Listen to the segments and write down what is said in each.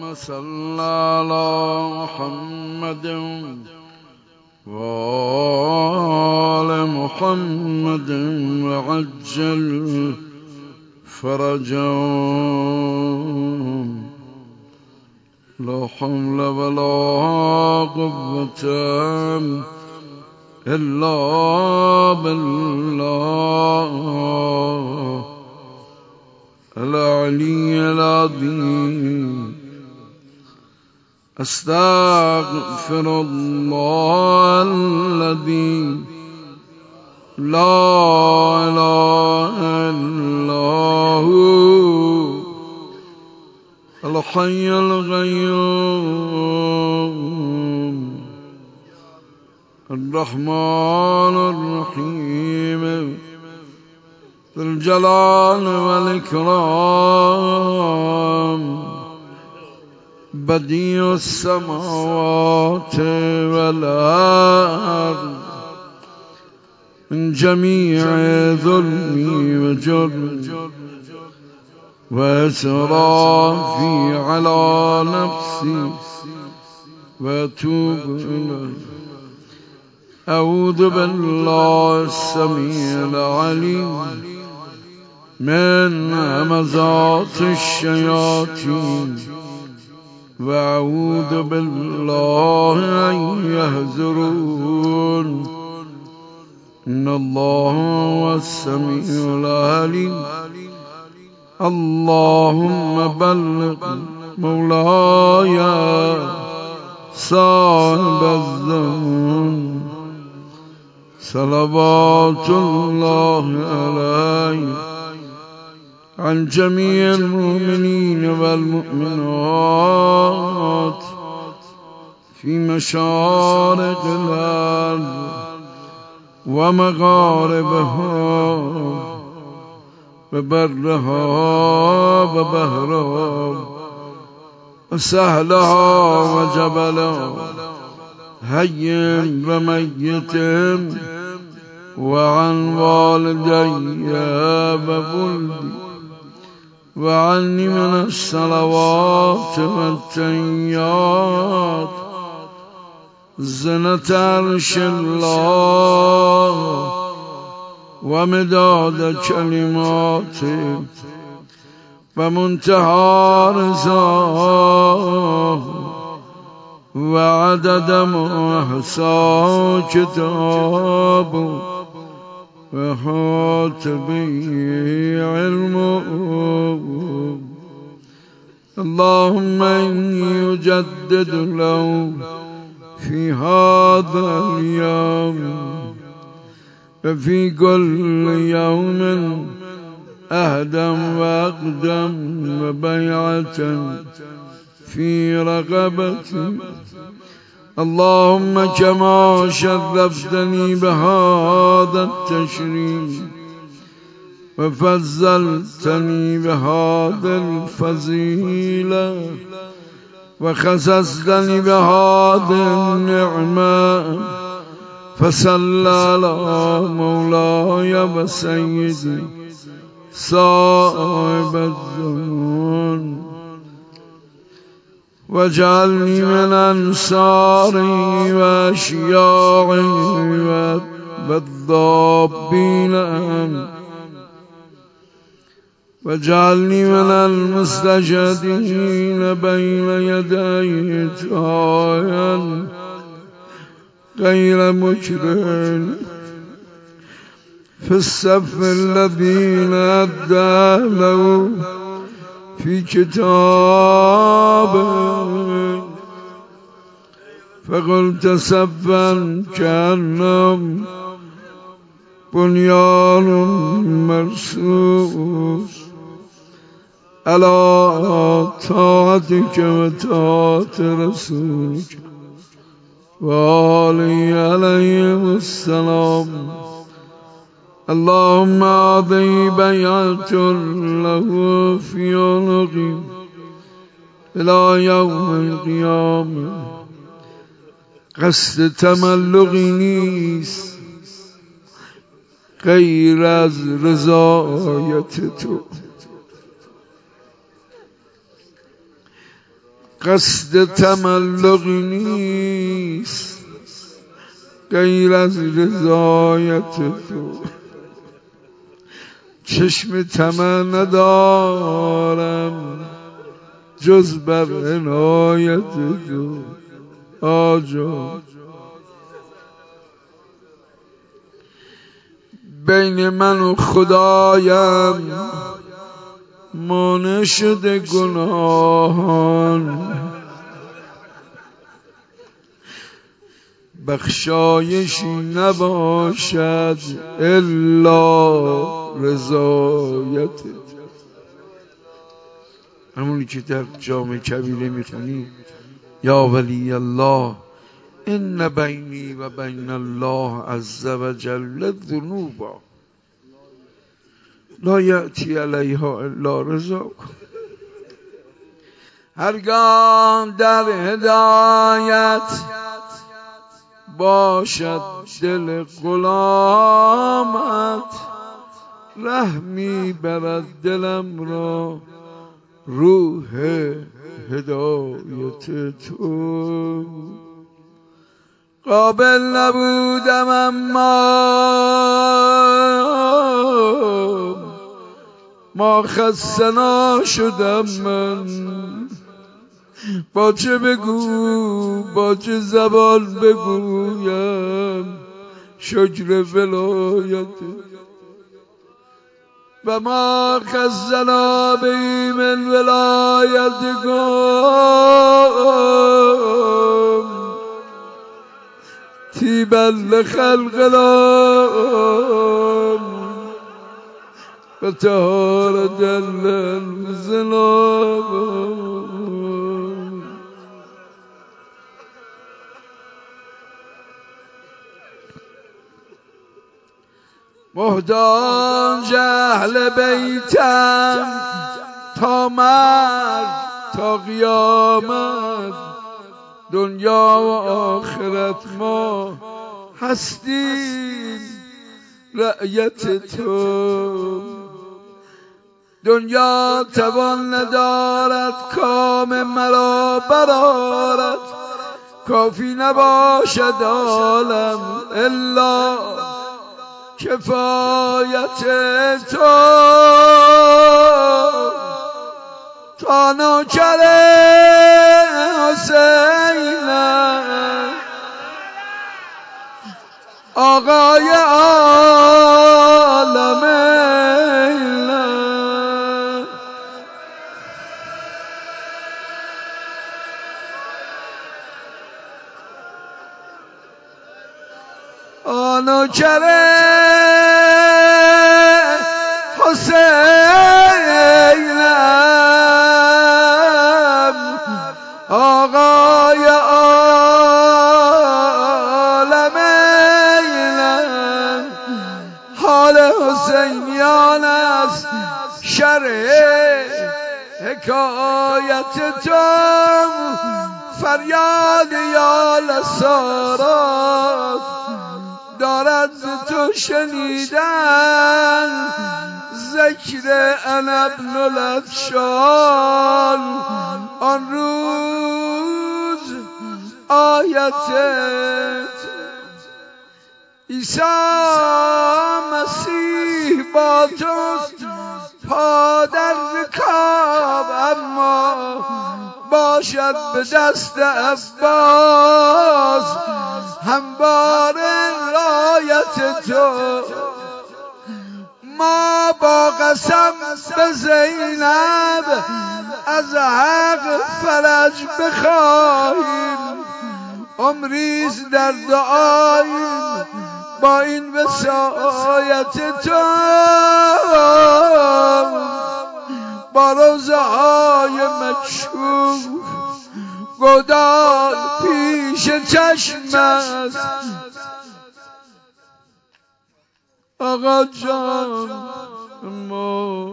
صل على محمد وآل محمد وعجل فرجهم. لا حول ولا قوة إلا بالله العلي العظيم. أستغفر الله الذي لا إله إلا هو الحي القيوم الرحمن الرحيم ذو الجلال والإكرام بديع السماوات والأرض من جميع ظلمي وجرمي وإسرافي على نفسي وأتوب إليه. أعوذ بالله السميع العليم من همزات الشياطين وأعوذ بالله أن يحضرون. إن الله هو السميع العليم. اللهم بلغ مولاي صاحب الزمان صلوات الله عليه عن جميع المؤمنين والمؤمنات في مشارق الأرض ومغاربها وبرها وبهرها وسهلها وجبلها حي وميت وعن والدي وولدي وعني من الصلوات والتحيات زنة عرش الله ومداد كلماته ومنتهى رضاه وعدد ما أحصاه كتابه وأحاط به علمه. اللهم إني أجدد له في هذا اليوم وفي كل يوم أهدم وأقدم وبيعة في رقبتي. اللهم كما شرفتني بهذا التشريف وفضلتني بهذا الفضيلة وخصصتني بهذه النعمة فصل على مولاي وسيدي صاحب الزمان واجعلني من أنصاري وأشياعي والضابين واجعلني من المستجدين بين يدي طاعا غير مكرم في الصف الذين أدى له في كتابه فقلت صفا كأنهم بنيان مرصوص على طاعتك وطاعة رسولك وآله عليهم السلام. اللهم هذه بيعة له في عنقي إلى يوم القيامة. قصد تملقی نیست غیر از رضایت تو. قصد تملقی نیست غیر از رضایت تو، چشم طمع ندارم جز بر عنایت تو. آجا بین من و خدایم مانع شده گناهان، بخشایشی نباشد الا رضایت. همونی که در جام کبیره میخونی یا ولی الله ان بینی و بین الله عز و جل ذنوبا لا یأتی علیها الا رضا. هرگاه در هدایت باشد دل غلامت، رحمی برد دلم را روح هدایت تو. قابل نبودم اما خسته شدم من، با چه بگو با چه زبان بگویم شکر ولایت. و ما خزنا به من ولایتکم تیبا لخلق لهم و طهارة للزلام. محتاج اهل بیتم تا مرگ تا قیامت، دنیا و آخرت ما هستیم رعیت تو. دنیا توان ندارد کام مرا برارد، کافی نباشد عالم الا کفایت تو. تا نوکر حسینم آقای عالم نوکر حسینم آقای عالمینم. حال حسینیان است شرح حکایت تو، فریاد یا لسارات دارد تو شنیدن. ذکر انا ابن الافشار آن روز آیتت. عیسی مسیح با توست پا در رکاب، اما باشد به دست عباس همواره رایت تو. ما با قسم به زینب از حق فرج بخواهیم، عمریز در دعاییم با این وصایت تو. با روزه های مکشوف گودال پیش چشم است. آقا جان ما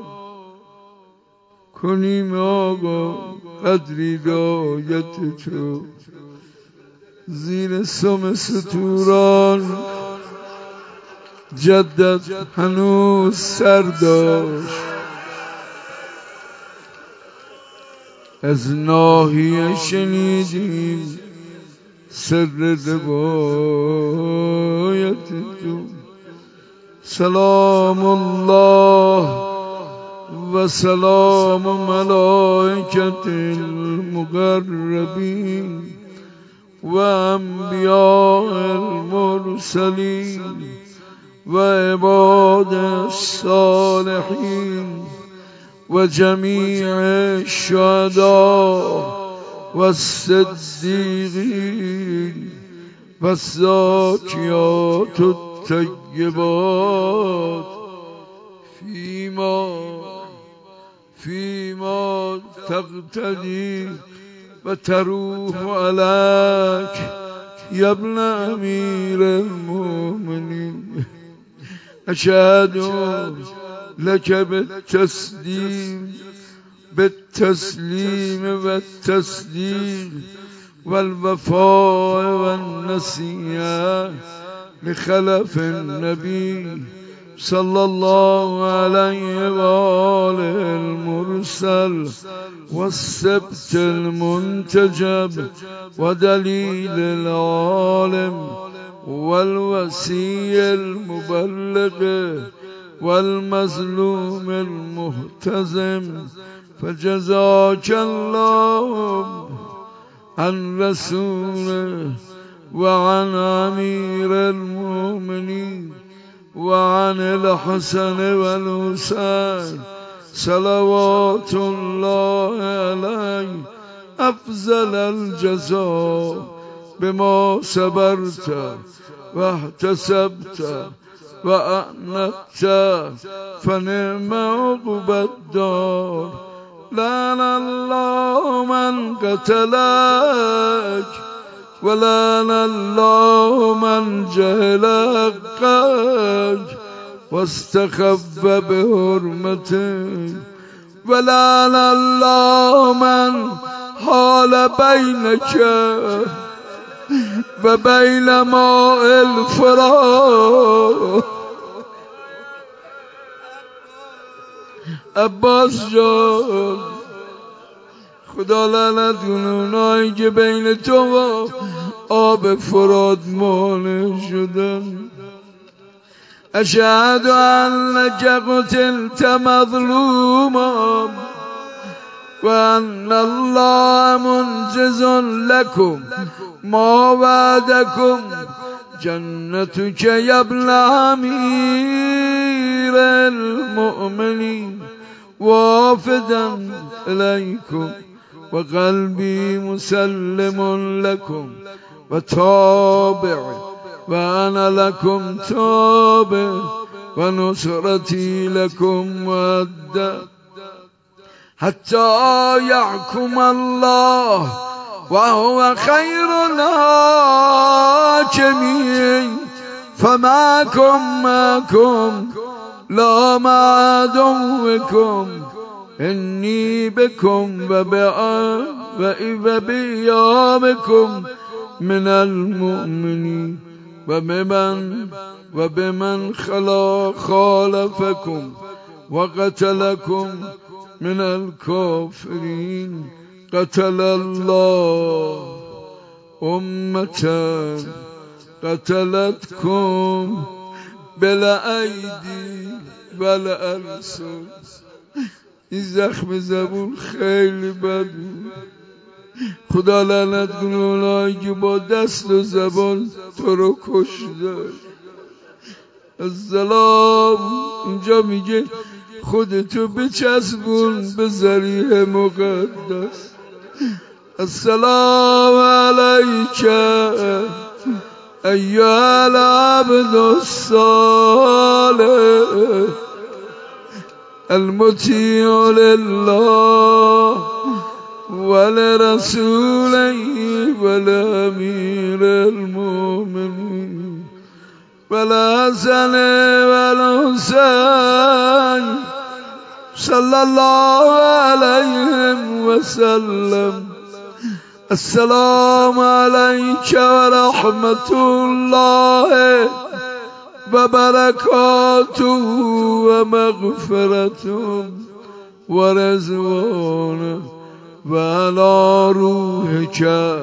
کنیم آقا قدری رایت تو. زیر سم ستوران جدت هنوز سر داشت، از ناحیه شنیدیم سر روایت تو. سلام الله و سلام ملائکت المقربین و انبیاء المرسلین و عباد الصالحین و جمیع الشهداء و الصدیقین و الزاکیات الطیبات فیما تقتدی و تروح علیک یا ابن امیر المؤمنین. اشهد لك بالتسلیم و التصدیق والوفاء والنصیحة لخلف النبی صلی الله علیه و آله المرسل والسبت المنتجب ودلیل العالم والوصي المبلغ والمظلوم المهتزم. فجزاك الله عن رسوله وعن امیر المؤمنین وعن الحسن والحسین صلوات الله علیه افضل الجزاء بما صبرت و احتسبت و اعنت فنعم عقب الدار. لعن الله من قتلك ولعن الله من جهل حقك واستخف بحرمتك ولعن الله من حال بينك وبين ماء الفراق. عباس جان خدا لعنت کنه اونایی که بین تو و آب فرات مانع شدن. اشهد انک قتلت مظلوما و ان الله منجز لكم ما وعدكم جنتك یا ابن امیر المؤمنین وافدا الیکم و قلبی مسلم لكم و تابع و انا لكم تابع و نصرتی لكم مؤدى حتی یحکم الله و هو خیر الحاکمین. فمعكم لا مع عدوكم انی بكم و بإيامكم من المؤمنین و بمن خالفكم وقتلكم من الكافرين. قتل الله أمة قتلتكم بالأيدي والألسن. این زخم زبون خیلی بد بود. خدا لعنت کنه اونایی که با دست و زبان تو رو کشته. السلام اینجا میگه خودتو بچسبون به ذریح مقدس. السلام علیک ایها العبد الصالح المطیع لله ولرسوله ولامیر المؤمنین والحسن والحسین صلی الله علیهم وسلم. السلام علیک و رحمت الله و برکاته و مغفرته و رضوانه وعلى روحك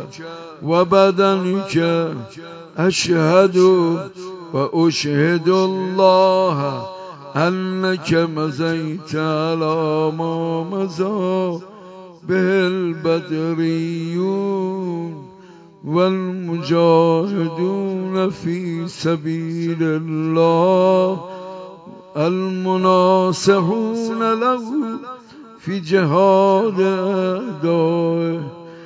وبدنك أشهد وأشهد الله أنك مزيت على ما مزى به البدريون والمجاهدون في سبيل الله المناصحون له في جهاد أعدائه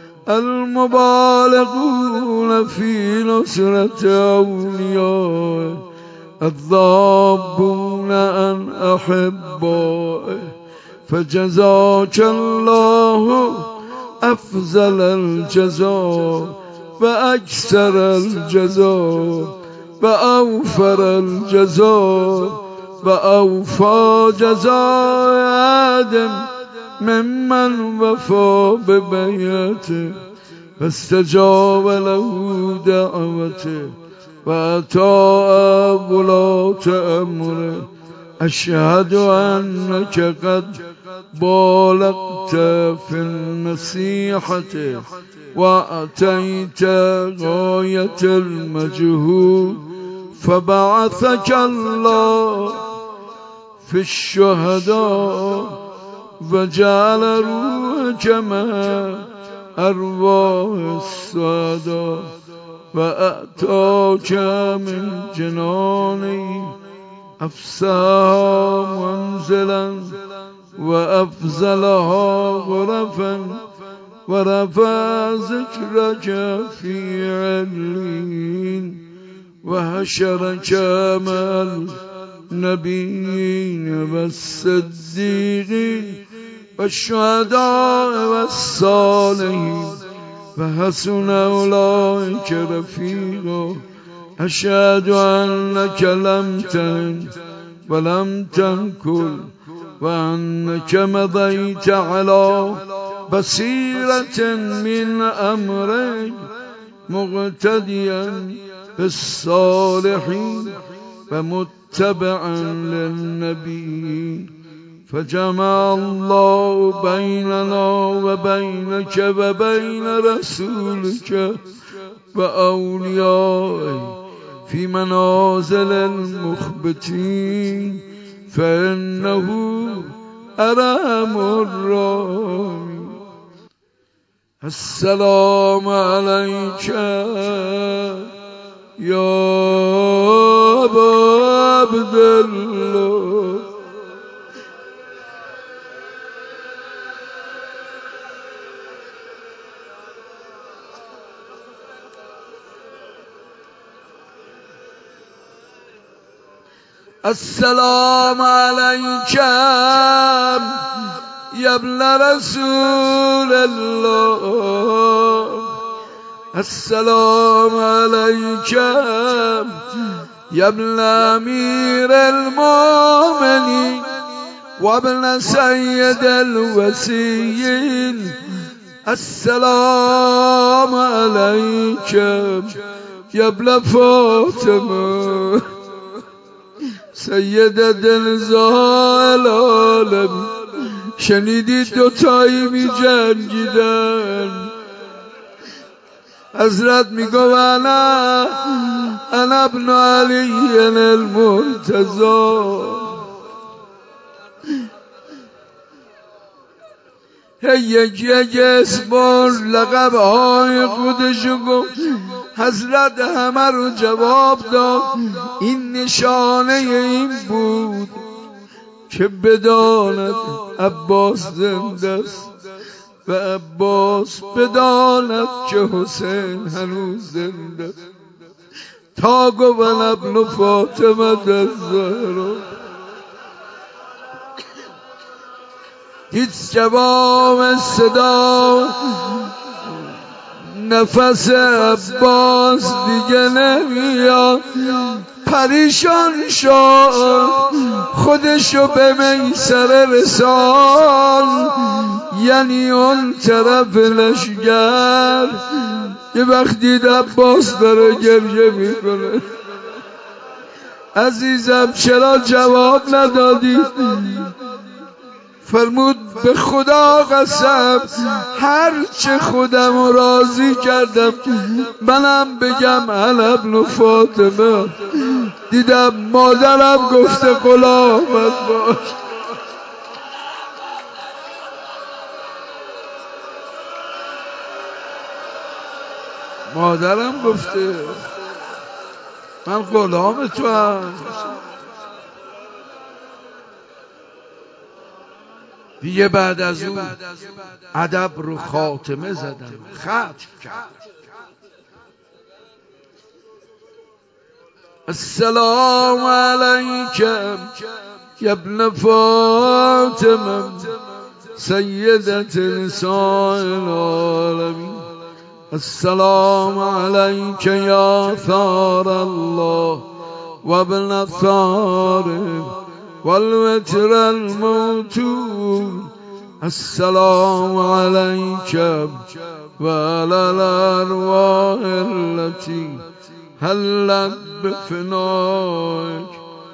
المبالغون في نصرة أوليائه الذابون عن أحبائه فجزاك الله أفضل الجزاء وأكثر الجزاء وأوفر الجزاء وأوفى جزاء آدم ممن وفى ببيته فاستجاب له دعوته وأطاع ولاة أمره أشهد أنك قد بالغت في النصيحة وأتيت غاية المجهود فبعثك الله في الشهداء وجعل روحك مع أرواح السعداء وأتاك من جنانه أفساها منزلا وأفزلها غرفا ورفع ذكرك في علين وحشرك مع النبيين والصديقين والشهداء والصالحين وحسن أولئك رفيقا أشهد أنك لم تهن ولم تنكل وأنك مضيت على بصيرة من أمرك مقتديا بالصالحين ومتبعا للنبي فجمع الله بيننا وبينك وبين رسولك وأوليائه في منازل المخبتين فإنه أرحم الراحمين السلام عليك يا أبا عبد الله السلام عليك يا ابن رسول الله السلام عليك يا ابن أمير المؤمنين وابن سيد الوسيين السلام عليك يا ابن فاطمة سیدت نساء العالمین. شنیدید دوتایی می جنگیدن. حضرت می گو انا ابن علی المرتضی. یکی اسم لقب های خودشو گفت. حضرت همه رو جواب داد. این نشانه این بود که بداند عباس زنده است و عباس بداند که حسین هنوز زنده است. تا گفت ابن فاطمه الزهرا. هیچ جواب صدا نفس عباس دیگه نمیاد. پریشان شد خودشو به میسر رسان، یعنی اون طرف لشگر. یه وقت دید عباس داره گریه میکنه. عزیزم چرا جواب ندادی؟ فرمود به خدا قسم هرچه خودم راضی کردم منم بگم علی ابن فاطمه. دیدم مادرم گفته غلامت باش. مادرم گفته من غلام تو هم. دیگه بعد از اون ادب رو خاتمه زدم، ختم کرد. السلام علیک یا ابن فاطمه سیدت نساء العالمین. السلام علیک یا ثار الله و ابن ثاره والوتر الموتون. السلام عليك وعلى الأرواح التي هلت بفنائك.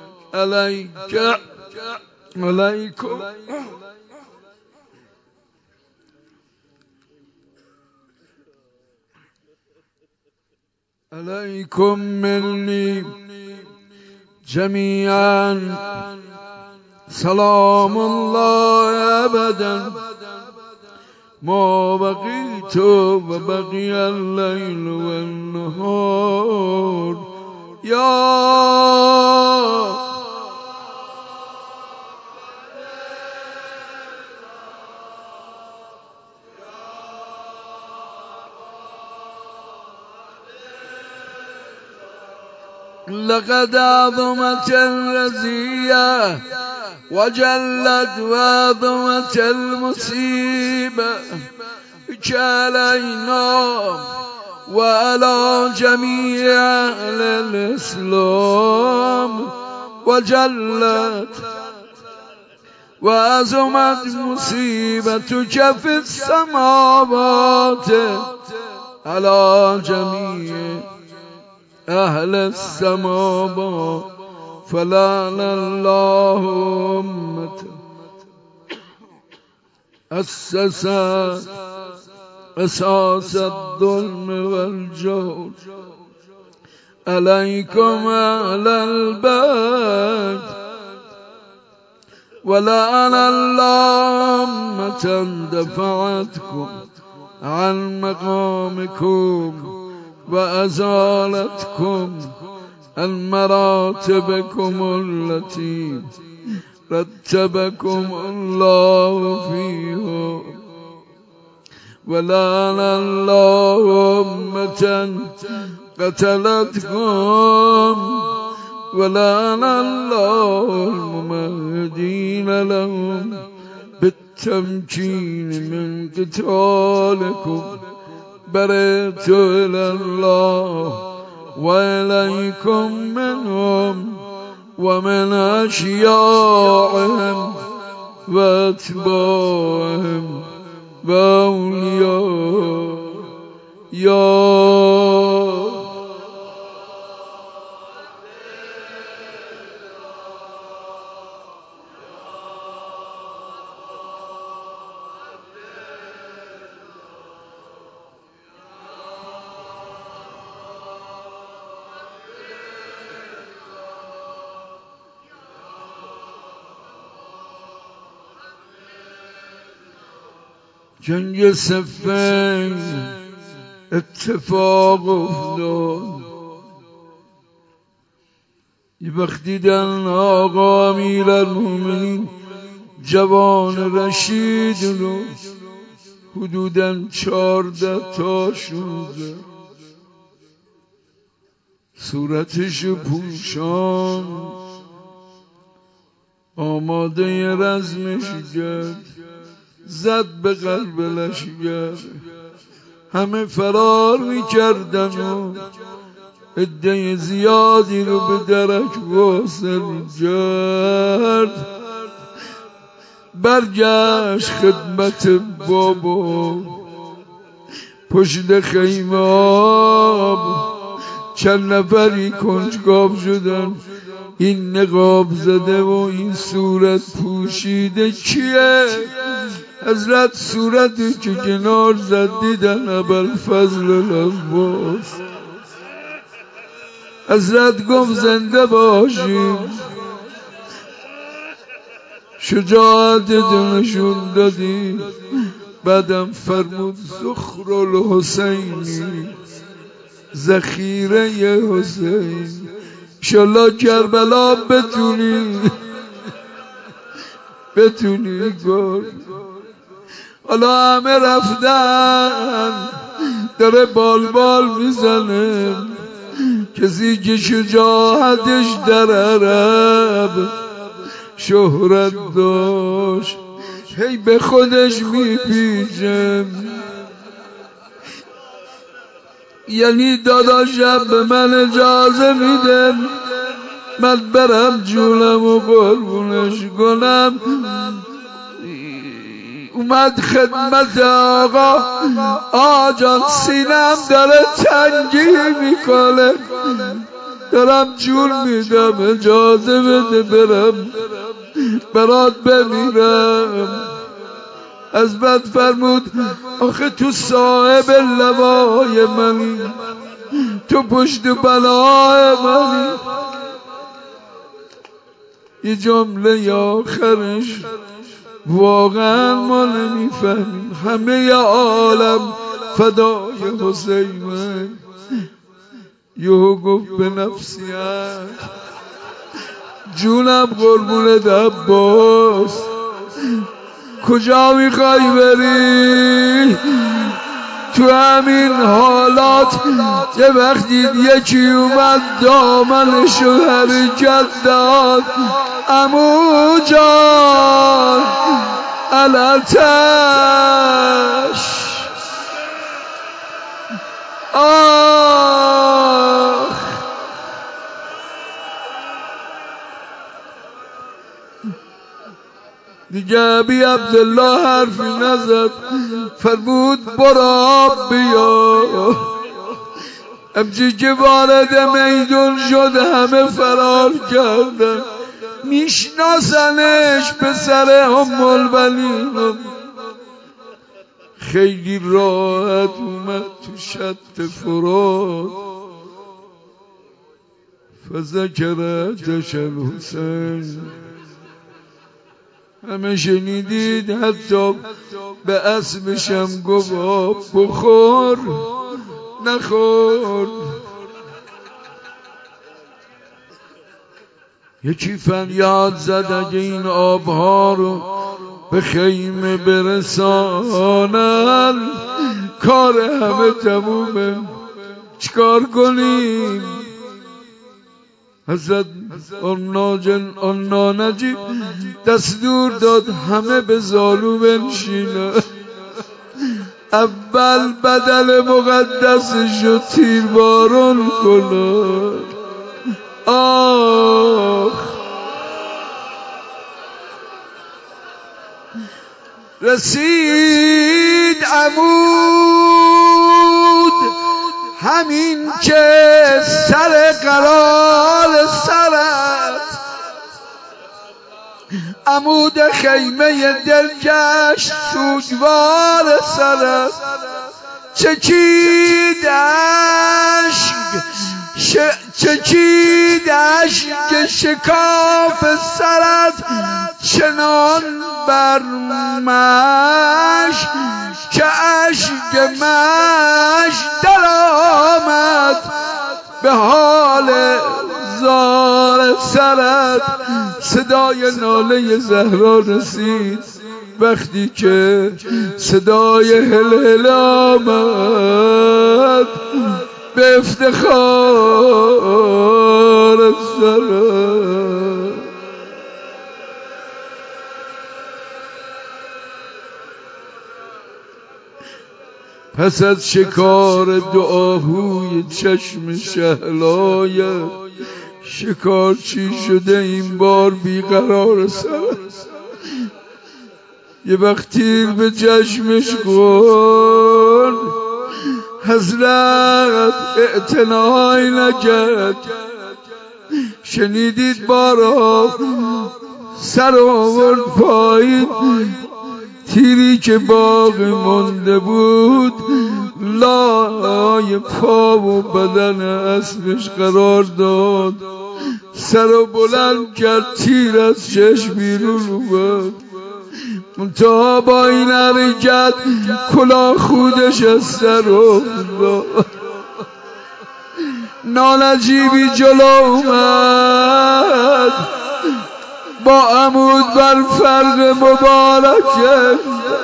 عليكم مني جميعا سلام الله ابدا ما بقيت وبقي الليل والنهار. يا لقد عظمت الرزية وجلت وعظمت المصيبة علينا وعلى جميع أهل الإسلام. وجلت وعظمت مصيبتك في السماوات على جميع أهل السماوات. فلعن الله أمة أسس أساس الظلم والجور. عليكم أهل البيت. ولعن الله أمة دفعتكم عن مقامكم وأزالتكم عن مراتبكم التي رتبكم الله فيها. ولعن الله أمة قتلتكم. ولعن الله الممهدين لهم بالتمكين من قتالكم. برئت إلى الله وإليكم منهم ومن أشياعهم وأتباعهم وأولياء. جنگ صفین اتفاق افتاد. یه وقت دیدن آقا امیرالمومنین جوان رشید رو حدوداً 14 تا 16 صورتشو پوشان آماده رزمش کرد. زد به قلب لشگر. همه فرار میکردن و عده زیادی رو به درک واصل کرد. برگشت خدمت بابا پشت خیمه چند نفری کنجکاو شدن این نقاب زده و این صورت پوشیده کیه؟ حضرت صورتی که کنار زد دیدن ابوالفضل العباس. حضرت گفت زنده باشیم. شجاعت نشون دادی. بعدم فرمود زخر الحسینی ذخیره حسین. انشالله کربلا بتونی گل. حالا همه رفتن داره بالبال میزنه. کسی که شجاعتش در عرب شهرت داشت هی به خودش میپیچه. یعنی داداشم به من اجازه میده من برم جونم و قربونش کنم. اومد خدمت آقا جان سینم داره تنگی میکنه دارم جون میدم اجازه بده برم برات بمیرم. از بعد فرمود آخه تو صاحب لوای منی تو پشت بلای منی. یه جمله آخرش واقعا ما نمیفهمیم. همه عالم فدای حسین من. یهو گفت به نفسیت جونم قربونت عباس کجا میخوای بری؟ تو همین حالات یه وقتی یکی اومد دامنشو حرکت داد. عمو جان الاتش دیگه ابی عبدالله حرفی نزد. فرمود برا بیا. همچی که وارد میدون شد همه فرار کردن. میشناسنش پسر ام البنین. خیلی راحت اومد تو شط فرات. فذکرتش الحسین. همه شنیدید حتی به اسمشم گفت بخور نخور. یکی فریاد زد اگه این آبها رو به خیمه برسانن کار همه تمومه چیکار کنیم؟ حضرت نجیب دستور داد همه به زانو بنشینه. اول بدل مقدسشو تیربارون کنه. رسید عمود همین که سر قرار سرت. عمود خیمه دل گشت سوگوار سرت. چکید اشک شکاف سرت چنان بر مشک که اشک مشک در آمد به حال زار سرت. صدای ناله زهرا رسید وقتی که صدای هلهله آمد به افتخار سرت. پس از شکار دعاهوی چشم شهلای شکارچی شده این بار بیقرار سرت. یه وقت تیر به چشمش کن حضرت اعتنایی نکرد. شنیدید بارا سر آورد پایین، تیری که باقی مونده بود لای پا و بدن اسبش قرار داد. سر رو بلند کرد، تیر از چشم بیرون اومد. منتها با این حرکت کلاه خودش از سر افتاد. نانجیبی جلو اومد، با عمود بر فرق مبارکه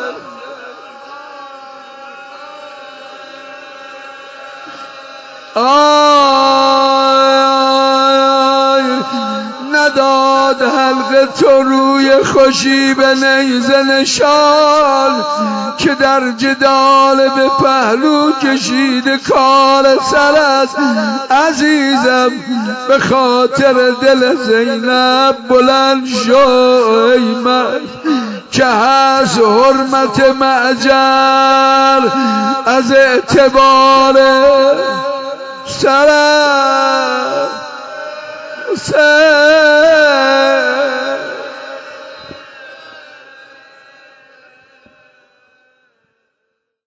نداد حلقه تو روی خوشی به نیزه نشان، که در جدال به پهلو کشیده کار سر است. عزیزم به خاطر دل زینب بلند شو ای مرد، که هست حرمت معجر از اعتبار سر